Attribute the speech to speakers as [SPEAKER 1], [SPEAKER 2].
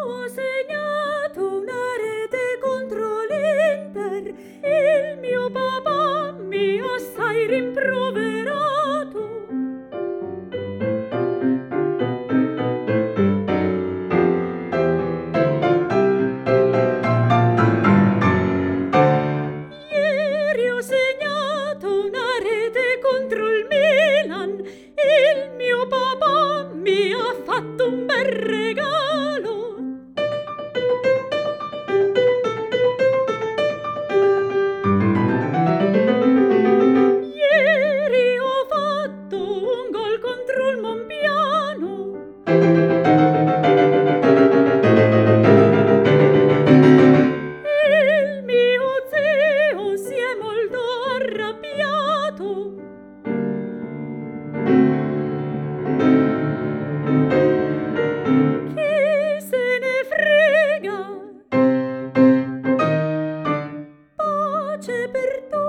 [SPEAKER 1] Ho segnato una rete contro l'Inter, il mio papà mi ha assai rimproverato. Ieri ho segnato una rete contro il Milan, il mio papà mi ha fatto un bel regalo. Ieri ho fatto un gol contro il Monpiano. Il mio zio si è molto arrabbiato. Chi se ne frega? Pace per tutti.